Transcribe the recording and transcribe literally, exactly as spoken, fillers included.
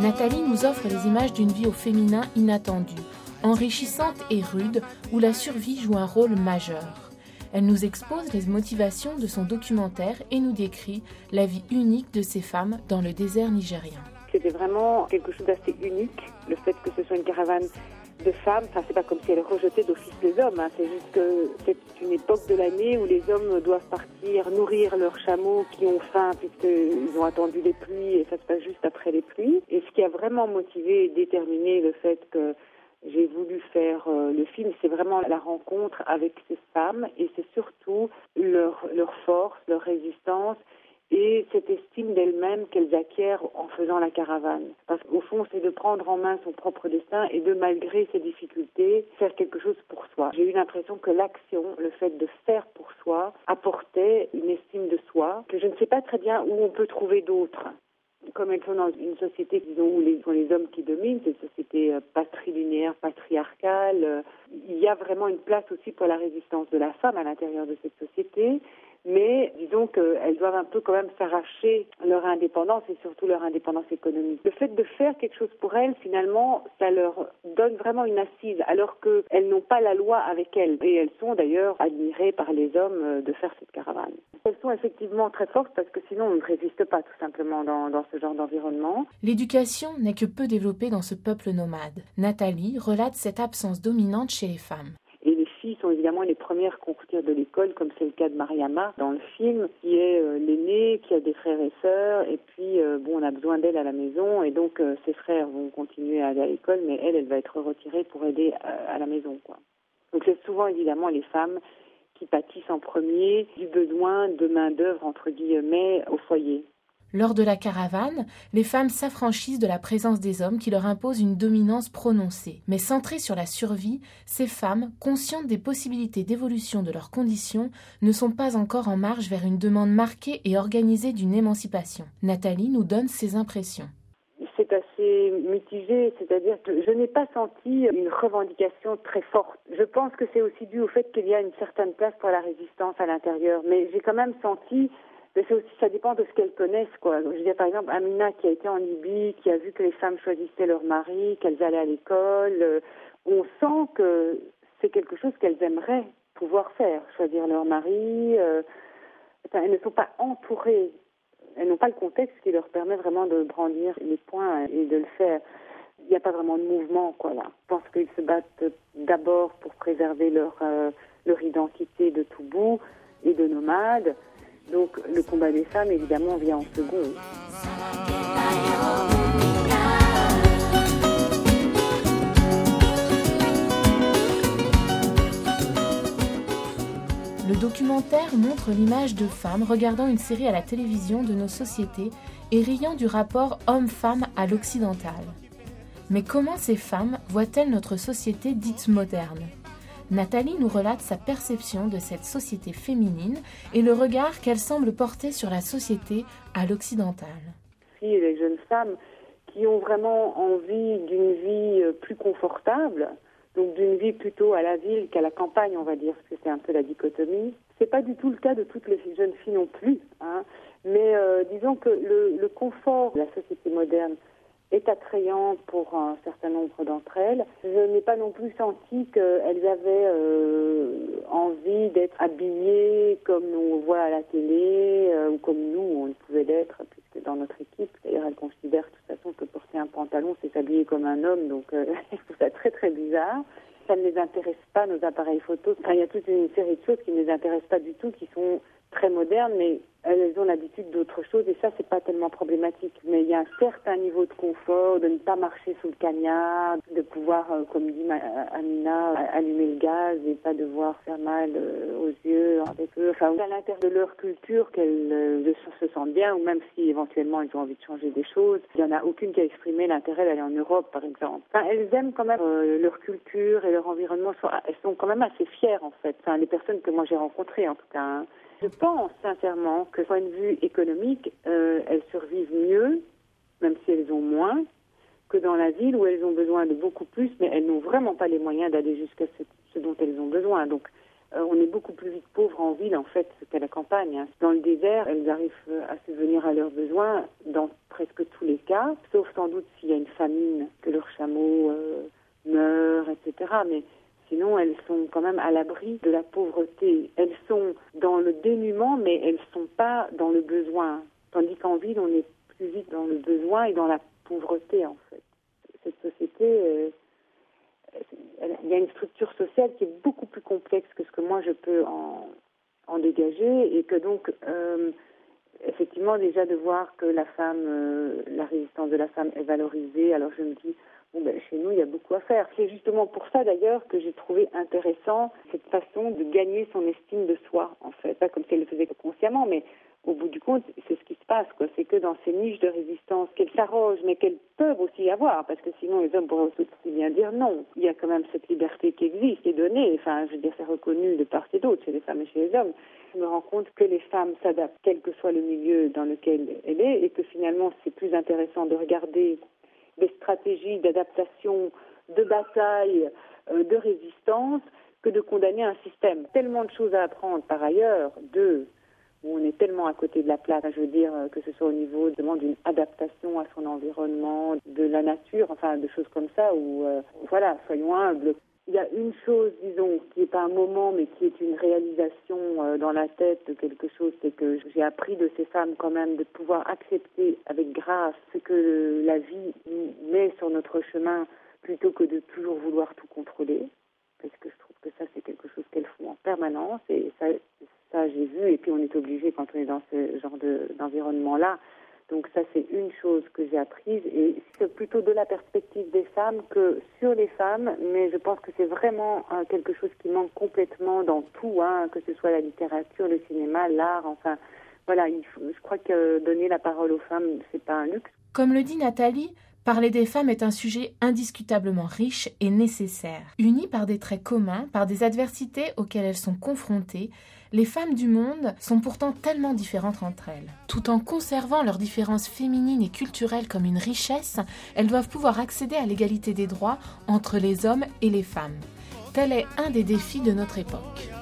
Nathalie nous offre les images d'une vie au féminin inattendue, enrichissante et rude, où la survie joue un rôle majeur. Elle nous expose les motivations de son documentaire et nous décrit la vie unique de ces femmes dans le désert nigérien. C'était vraiment quelque chose d'assez unique, le fait que ce soit une caravane de femmes. Enfin, c'est pas comme si elle rejetait d'office les hommes, hein. C'est juste que c'est une époque de l'année où les hommes doivent partir nourrir leurs chameaux qui ont faim puisqu'ils ont attendu les pluies et ça se passe juste après les pluies. Et ce qui a vraiment motivé et déterminé le fait que j'ai voulu faire euh, le film, c'est vraiment la rencontre avec ces femmes et c'est surtout leur, leur force, leur résistance et cette estime d'elles-mêmes qu'elles acquièrent en faisant la caravane. Parce qu'au fond, c'est de prendre en main son propre destin et de, malgré ses difficultés, faire quelque chose pour soi. J'ai eu l'impression que l'action, le fait de faire pour soi, apportait une estime de soi que je ne sais pas très bien où on peut trouver d'autres. Comme elles sont dans une société, disons, où les, sont les hommes qui dominent, c'est une société euh, patrilinéaire, patriarcale, euh, il y a vraiment une place aussi pour la résistance de la femme à l'intérieur de cette société. Mais disons qu'elles doivent un peu quand même s'arracher leur indépendance et surtout leur indépendance économique. Le fait de faire quelque chose pour elles, finalement, ça leur donne vraiment une assise, alors qu'elles n'ont pas la loi avec elles. Et elles sont d'ailleurs admirées par les hommes de faire cette caravane. Elles sont effectivement très fortes parce que sinon on ne résiste pas tout simplement dans, dans ce genre d'environnement. L'éducation n'est que peu développée dans ce peuple nomade. Nathalie relate cette absence dominante chez les femmes. Et les filles sont évidemment les premières qu'on retire de l'école, comme c'est le cas de Mariama dans le film, qui est euh, l'aînée, qui a des frères et sœurs, et puis euh, bon, on a besoin d'elle à la maison, et donc euh, ses frères vont continuer à aller à l'école, mais elle, elle va être retirée pour aider à, à la maison, quoi. Donc c'est souvent évidemment les femmes qui pâtissent en premier du besoin de main-d'œuvre, entre guillemets, au foyer. Lors de la caravane, les femmes s'affranchissent de la présence des hommes qui leur imposent une dominance prononcée. Mais centrées sur la survie, ces femmes, conscientes des possibilités d'évolution de leurs conditions, ne sont pas encore en marche vers une demande marquée et organisée d'une émancipation. Nathalie nous donne ses impressions. C'est assez mitigé, c'est-à-dire que je n'ai pas senti une revendication très forte. Je pense que c'est aussi dû au fait qu'il y a une certaine place pour la résistance à l'intérieur, mais j'ai quand même senti... Mais c'est aussi, ça dépend de ce qu'elles connaissent, quoi. Je veux dire, par exemple, Amina qui a été en Libye, qui a vu que les femmes choisissaient leur mari, qu'elles allaient à l'école, euh, on sent que c'est quelque chose qu'elles aimeraient pouvoir faire, choisir leur mari. Euh, enfin, elles ne sont pas entourées, elles n'ont pas le contexte qui leur permet vraiment de brandir les poings et de le faire. Il n'y a pas vraiment de mouvement, quoi, là. Je pense qu'ils se battent d'abord pour préserver leur, euh, leur identité de tout bout et de nomades. Donc le combat des femmes, évidemment, vient en second. Le documentaire montre l'image de femmes regardant une série à la télévision de nos sociétés et riant du rapport homme-femme à l'occidental. Mais comment ces femmes voient-elles notre société dite moderne ? Nathalie nous relate sa perception de cette société féminine et le regard qu'elle semble porter sur la société à l'occidental. Et les jeunes femmes qui ont vraiment envie d'une vie plus confortable, donc d'une vie plutôt à la ville qu'à la campagne, on va dire, parce que c'est un peu la dichotomie. C'est pas du tout le cas de toutes les jeunes filles non plus, hein. Mais euh, disons que le, le confort de la société moderne est attrayant pour un certain nombre d'entre elles. Je n'ai pas non plus senti qu'elles avaient euh, envie d'être habillées comme on voit à la télé euh, ou comme nous, on ne pouvait l'être, puisque dans notre équipe, d'ailleurs, elles considèrent de toute façon que porter un pantalon, c'est s'habiller comme un homme, donc euh, je trouve ça très très bizarre. Ça ne les intéresse pas, nos appareils photos. Enfin, il y a toute une série de choses qui ne les intéressent pas du tout, qui sont très modernes, mais elles ont l'habitude d'autre chose et ça, c'est pas tellement problématique. Mais il y a un certain niveau de confort, de ne pas marcher sous le cagnard, de pouvoir, euh, comme dit Amina, allumer le gaz et pas devoir faire mal euh, aux yeux avec eux. Enfin, à l'intérieur de leur culture, qu'elles euh, se sentent bien, ou même si éventuellement elles ont envie de changer des choses. Il n'y en a aucune qui a exprimé l'intérêt d'aller en Europe, par exemple. Enfin, elles aiment quand même euh, leur culture et leur environnement. Elles sont quand même assez fières, en fait. Enfin, les personnes que moi j'ai rencontrées, en tout cas, hein. Je pense sincèrement que, du point de vue économique, euh, elles survivent mieux, même si elles ont moins, que dans la ville où elles ont besoin de beaucoup plus, mais elles n'ont vraiment pas les moyens d'aller jusqu'à ce, ce dont elles ont besoin. Donc, Euh, on est beaucoup plus vite pauvre en ville, en fait, qu'à la campagne. Hein. Dans le désert, elles arrivent à subvenir à leurs besoins dans presque tous les cas, sauf sans doute s'il y a une famine, que leur chameau euh, meurt, et cetera. Mais sinon, elles sont quand même à l'abri de la pauvreté. Elles sont dans le dénuement, mais elles ne sont pas dans le besoin. Tandis qu'en ville, on est plus vite dans le besoin et dans la pauvreté, en fait. Cette société... Euh, il y a une structure sociale qui est beaucoup plus complexe que ce que moi je peux en, en dégager et que donc euh, effectivement déjà de voir que la femme, euh, la résistance de la femme est valorisée, alors je me dis bon ben chez nous il y a beaucoup à faire. C'est justement pour ça d'ailleurs que j'ai trouvé intéressant cette façon de gagner son estime de soi en fait, pas comme si elle le faisait consciemment mais au bout du compte, c'est ce qui se passe, quoi. C'est que dans ces niches de résistance qu'elles s'arrogent, mais qu'elles peuvent aussi avoir, parce que sinon les hommes pourraient aussi bien dire non. Il y a quand même cette liberté qui existe, qui est donnée, enfin, je veux dire, c'est reconnu de part et d'autre, chez les femmes et chez les hommes. Je me rends compte que les femmes s'adaptent, quel que soit le milieu dans lequel elle est, et que finalement, c'est plus intéressant de regarder des stratégies d'adaptation, de bataille, euh, de résistance, que de condamner un système. Tellement de choses à apprendre par ailleurs, de... où on est tellement à côté de la plaque, je veux dire, que ce soit au niveau demande d'une adaptation à son environnement, de la nature, enfin, de choses comme ça, où, euh, voilà, soyons humbles. Il y a une chose, disons, qui n'est pas un moment, mais qui est une réalisation euh, dans la tête de quelque chose, c'est que j'ai appris de ces femmes quand même de pouvoir accepter avec grâce ce que la vie met sur notre chemin, plutôt que de toujours vouloir tout contrôler, parce que je trouve que ça, c'est quelque chose qu'elles font en permanence, et ça... Ça, j'ai vu, et puis on est obligé quand on est dans ce genre de, d'environnement-là. Donc ça, c'est une chose que j'ai apprise, et c'est plutôt de la perspective des femmes que sur les femmes, mais je pense que c'est vraiment euh, quelque chose qui manque complètement dans tout, hein, que ce soit la littérature, le cinéma, l'art, enfin, voilà, il faut, je crois que donner la parole aux femmes, c'est pas un luxe. Comme le dit Nathalie, parler des femmes est un sujet indiscutablement riche et nécessaire. Unies par des traits communs, par des adversités auxquelles elles sont confrontées, les femmes du monde sont pourtant tellement différentes entre elles. Tout en conservant leurs différences féminines et culturelles comme une richesse, elles doivent pouvoir accéder à l'égalité des droits entre les hommes et les femmes. Tel est un des défis de notre époque.